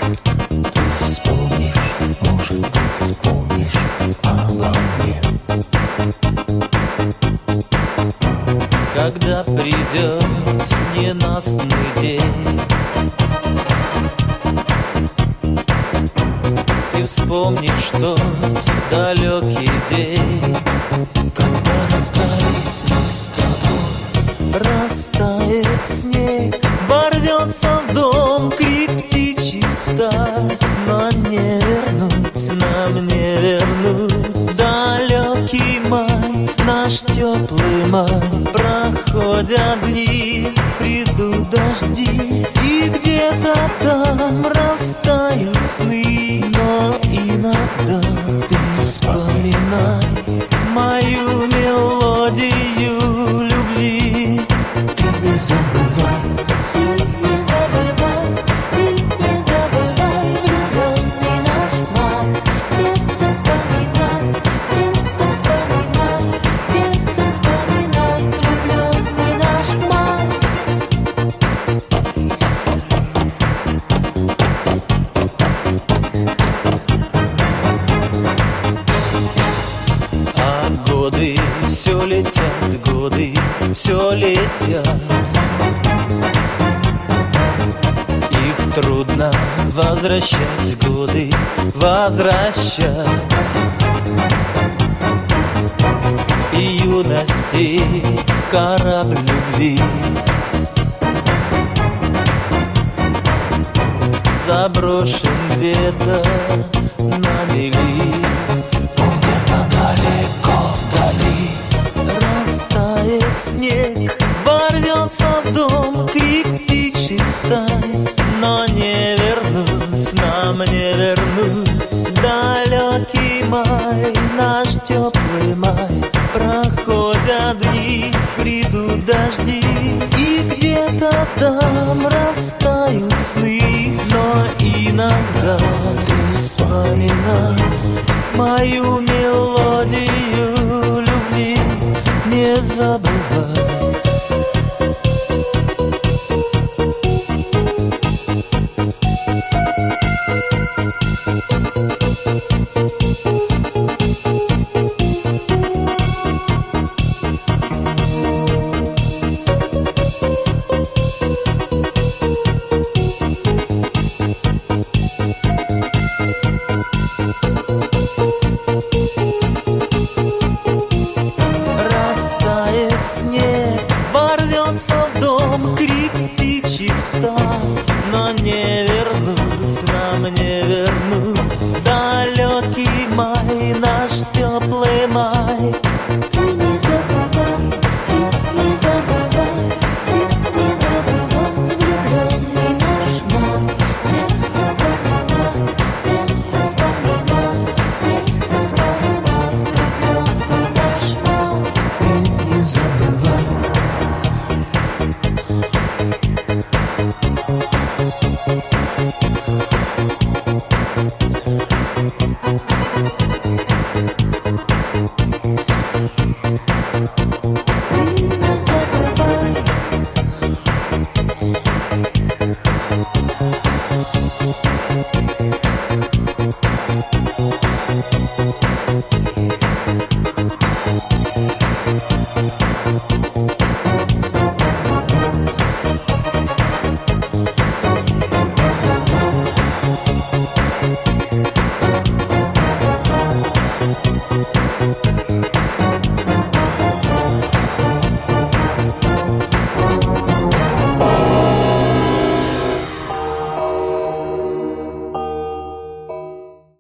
Вспомнишь, может быть, вспомнишь обо мне. Когда придет ненастный день, ты вспомнишь тот далекий день, когда расстались мы с тобой. растает снег, ворвется в дом крик птичий стаи. Но не вернуть, нам не вернуть далекий май, наш теплый май. Проходят дни, придут дожди, и где-то там растают сны. Но иногда ты вспоминай мою мелодию любви. Ты не забывай, влюбленный наш май. Сердцем вспоминай, сердцем вспоминай, сердцем вспоминай, влюбленный наш май. А годы все летят, годы все летят. Их трудно возвращать, годы возвращать. И юности корабль любви заброшен где-то на мели. где-то далеко вдали. Растает снег, ворвется в дом крик птичьих стай. Но не вернуть, нам не вернуть далекий май, наш теплый май. Проходят дни, придут дожди, и где-то там растают сны. Но иногда ты вспоминай мою мелодию любви, не забывай. Растает снег, ворвется в дом крик птичьих стай. Но не вернуть, нам не